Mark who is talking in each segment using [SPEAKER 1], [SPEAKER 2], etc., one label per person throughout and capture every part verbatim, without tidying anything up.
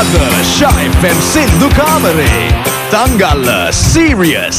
[SPEAKER 1] Sagar, Shaif and Sindhu Kamare. Tangalla, Serious.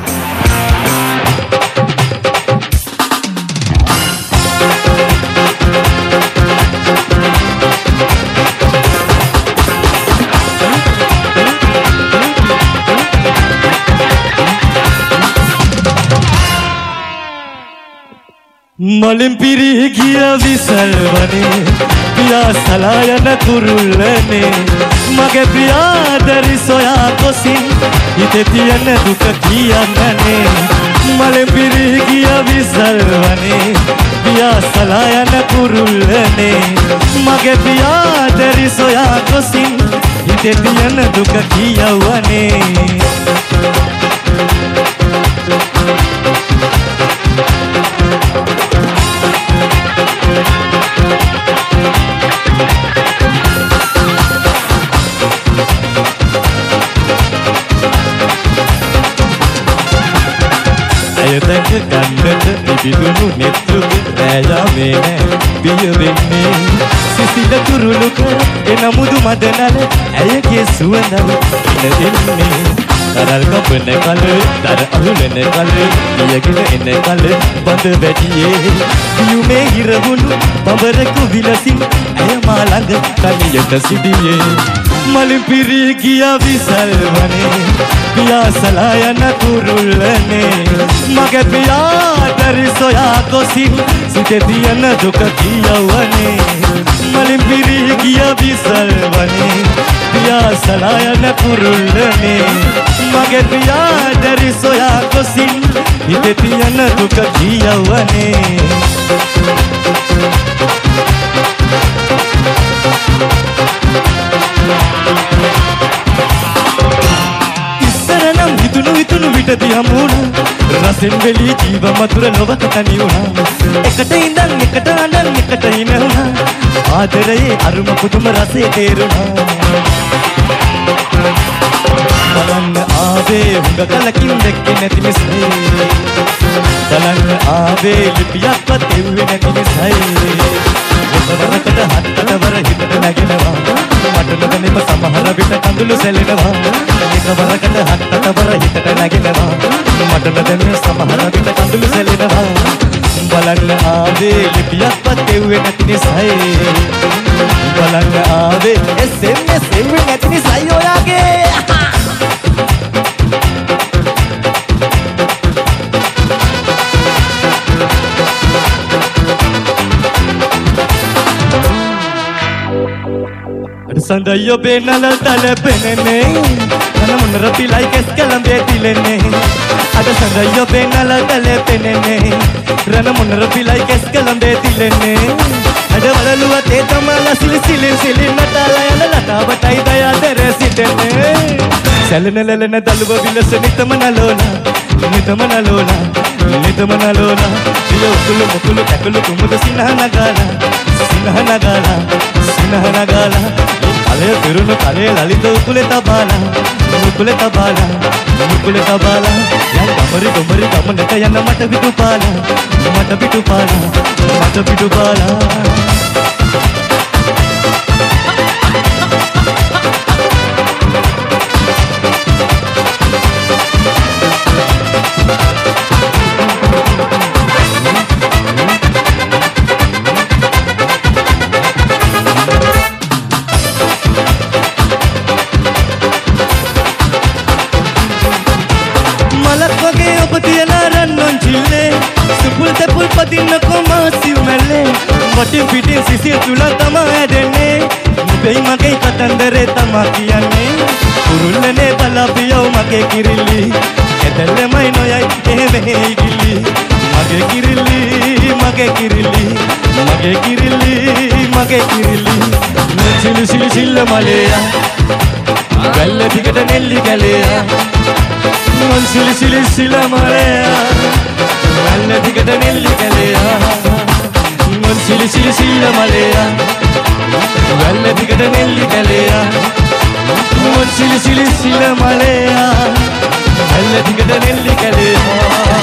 [SPEAKER 2] මලින් පිරී ගිය විසල් වනේ පියා සලායන කුරුල්ලනේ මගේ පියාදරි සොයා කොසින් හිතේ තියෙන දුක කියන්නනේ මලින් පිරී ගිය විසල් වනේ පියා සලායන කුරුල්ලනේ මගේ පියාදරි සොයා කොසින් හිතේ තියෙන දුක කියවනේ අයතක ගන්නට ඉබිදුණු නෙත්තුක රෑයාවේ නෑ බිය වෙන්නේ සිසිල කුරුළු කර එන මුදු මදනල ඇයගේ සුවඳව ඉන එන්නේ තරල් කපන කල දර අහුලන කල පියගෙන එන කල බඳ වැටියේ පියුමේ හිරවුණු බඹරකු විලසින් ඇය මා ළඟ කනියට සිටියේ මලින් පිරී ගිය විසල් වනේ පියා සලායන කුරුල්ලනේ මගේ පියාදරි සොයා කොසින් සිතේ තියෙන දුක කියවනේ මලින් පිරී ගිය විසල් වනේ පියා සලායන කුරුල්ලනේ මගේ පියාදරි සොයා කොසින් හිතේ තියෙන දුක කියවනේ ඉස්සරනම් හිතුණු හිතුණු විටදී හමුණා රසෙන් වෙලී ජීව මధుර ලොවක තනි වුණා එකට ඉඳන් එකට අඬන් එකට හිනහුණා ආදරයේ අරුම පුදුම රසය තේරුණා බලන්න ආවේ හුඟ කලකින් දැක්කේ නැති මිසයි බලන්න ආවේ ලිපියක්වත් එව්වේ නැති මිසයි වරකට හත්තට වර හිතට නැගෙනවා මට නොදැනෙම සමහර විට කඳුළු සැලෙනවා එක වරකට හත්තට වර හිතට නැගෙනවා මට නොදැනෙම සමහර විට කඳුළු සැලෙනවා බලන්න ආවේ ලිපියක්වත් එව්වේ නැති නිසයි බලන්න ආවේ එසෙම් එසෙම් නැති නිසයි ඔයාගේ සඳය ඔබේ නල තල පෙනෙන්නේ නන මොනර පිලයි කෙස් කලඹේ තිලෙන්නේ අද සඳය ඔබේ නල තල පෙනෙන්නේ රන මොනර පිලයි කෙස් කලඹේ තිලෙන්නේ අද වලලුවතේ තමල සිලි සිලි සිලි නටලා යන ලතාවටයි දයාදර සිටෙන්නේ සැලෙන ලැලෙන දලුව විලස නිතම නලෝලා නිතම නලෝලා නිතම නලෝලා පිය උකුළු මුකුළු කැකුළු කුමුද සිනහ නගාලා සිනහ නගාලා සිනහ නගාලා කලේ පිරුණු කලේ ලලිත උකුලේ තබාලා උකුලේ තබාලා උකුලේ තබාලා යන් කමරි කොමරි කමනට යන මට පිටු පාලා මට පිටු පාලා මට පිටු පාලා පදින්න කොමාසිව් මැල්ලේ වටින් පිටින් සිසිල් තුල තමා ඇදෙන්නේ නුඹයි මගේ කතන්දරේ තමා කියන්නේ කුරුල්ලනේ බලාපියෝ මගේ කිරිල්ලි එතෙල්ලමයි නොයයි එහෙම හේගිලි මගේ කිරිල්ලි මගේ කිරිල්ලි මගේ කිරිල්ලි මගේ කිරිල්ලි සිලි සිලි සිල්ල මලේයා ගල්ල දිගට නෙල්ලි ගැලේයා මන් සිලි සිලි සිල මලේයා ගල්ල දිගට නෙල්ලි ගැලේයා මන් සිලි සිලි සිල්ල මලේයා ගල්ල දිගට නෙල්ලි ගැලේයා මන් සිලි සිලි සිල මලේයා ගල්ල දිගට නෙල්ලි ගැලේයා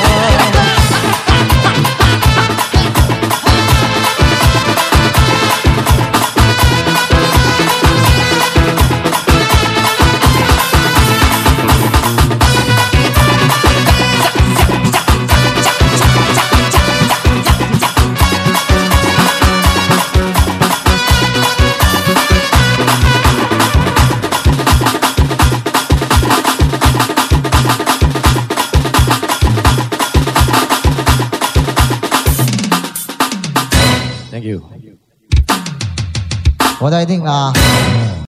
[SPEAKER 2] Thank you.
[SPEAKER 3] හොඳයි ඉතින් ආ